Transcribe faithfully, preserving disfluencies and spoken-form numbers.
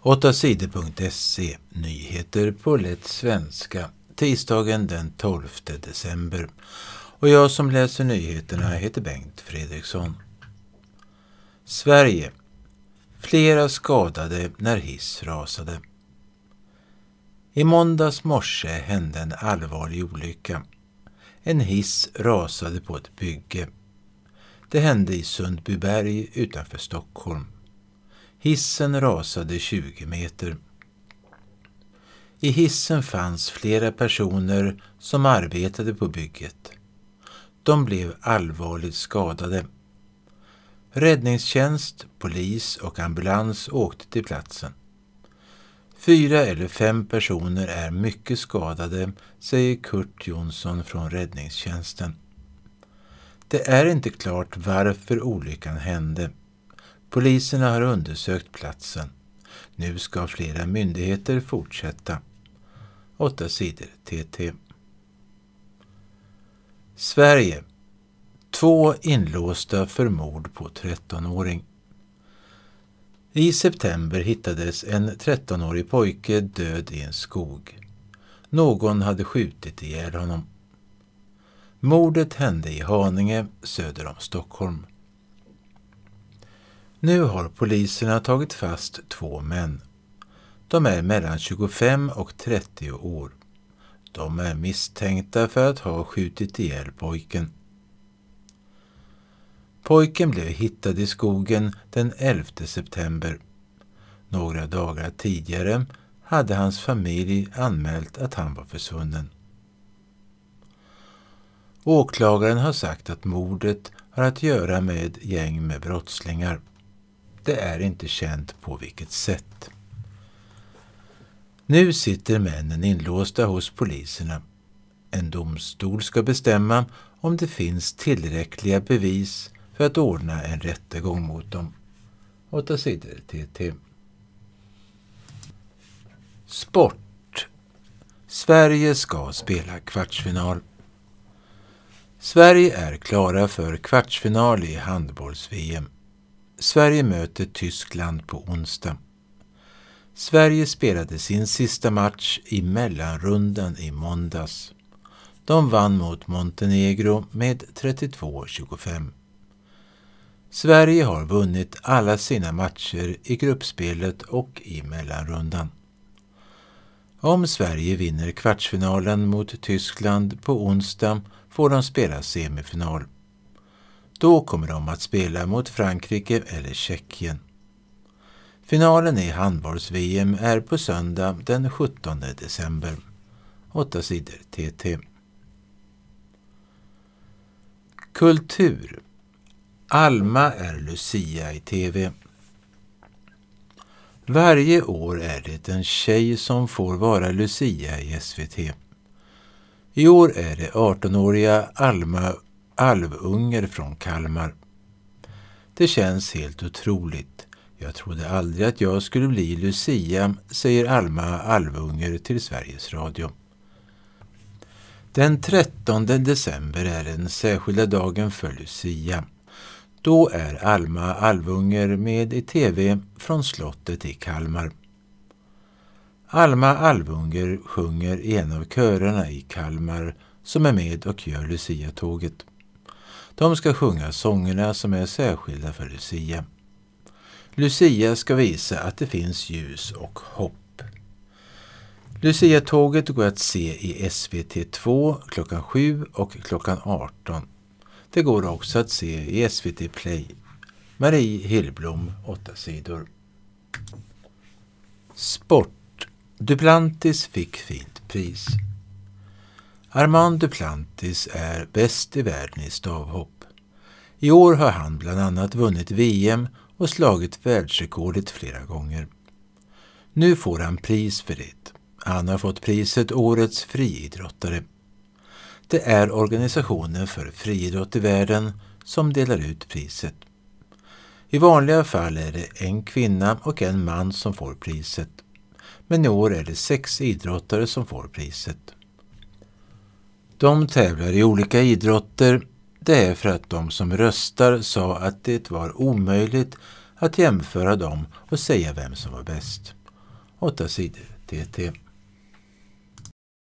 åtta sidor punkt se nyheter på lätt svenska tisdagen den tolfte december. Och jag som läser nyheterna heter Bengt Fredriksson. Sverige. Flera skadade när hiss rasade. I måndags morse hände en allvarlig olycka. En hiss rasade på ett bygge. Det hände i Sundbyberg utanför Stockholm. Hissen rasade tjugo meter. I hissen fanns flera personer som arbetade på bygget. De blev allvarligt skadade. Räddningstjänst, polis och ambulans åkte till platsen. Fyra eller fem personer är mycket skadade, säger Kurt Jonsson från räddningstjänsten. Det är inte klart varför olyckan hände. Poliserna har undersökt platsen. Nu ska flera myndigheter fortsätta. åtta sidor T T. Sverige. Två inlåsta för mord på trettonåring. I september hittades en trettonårig pojke död i en skog. Någon hade skjutit ihjäl honom. Mordet hände i Haninge söder om Stockholm. Nu har poliserna tagit fast två män. De är mellan tjugofem och trettio år. De är misstänkta för att ha skjutit ihjäl pojken. Pojken blev hittad i skogen den elfte september. Några dagar tidigare hade hans familj anmält att han var försvunnen. Åklagaren har sagt att mordet har att göra med gäng med brottslingar. Det är inte känt på vilket sätt. Nu sitter männen inlåsta hos poliserna. En domstol ska bestämma om det finns tillräckliga bevis för att ordna en rättegång mot dem. åtta sidor T T. Sport. Sverige ska spela kvartsfinal. Sverige är klara för kvartsfinal i handbolls-V M. Sverige möter Tyskland på onsdag. Sverige spelade sin sista match i mellanrundan i måndags. De vann mot Montenegro med trettiotvå tjugofem. Sverige har vunnit alla sina matcher i gruppspelet och i mellanrundan. Om Sverige vinner kvartsfinalen mot Tyskland på onsdag får de spela semifinal. Då kommer de att spela mot Frankrike eller Tjeckien. Finalen i handbolls-V M är på söndag den sjuttonde december. åtta sidor T T. Kultur. Alma är Lucia i tv. Varje år är det en tjej som får vara Lucia i S V T. I år är det artonåriga Alma Alvunger från Kalmar. Det känns helt otroligt. Jag trodde aldrig att jag skulle bli Lucia, säger Alma Alvunger till Sveriges Radio. Den trettonde december är den särskilda dagen för Lucia. Då är Alma Alvunger med i tv från slottet i Kalmar. Alma Alvunger sjunger i en av körerna i Kalmar som är med och gör Lucia-tåget. De ska sjunga sångerna som är särskilda för Lucia. Lucia ska visa att det finns ljus och hopp. Lucia-tåget går att se i S V T två klockan sju och klockan arton. Det går också att se i S V T Play. Marie Hillblom, åtta sidor. Sport. Duplantis fick fint pris. Armand Duplantis är bäst i världen i stavhopp. I år har han bland annat vunnit V M och slagit världsrekordet flera gånger. Nu får han pris för det. Han har fått priset Årets friidrottare. Det är organisationen för friidrott i världen som delar ut priset. I vanliga fall är det en kvinna och en man som får priset. Men i år är det sex idrottare som får priset. De tävlar i olika idrotter. Det är för att de som röstar sa att det var omöjligt att jämföra dem och säga vem som var bäst. åtta sidor T T.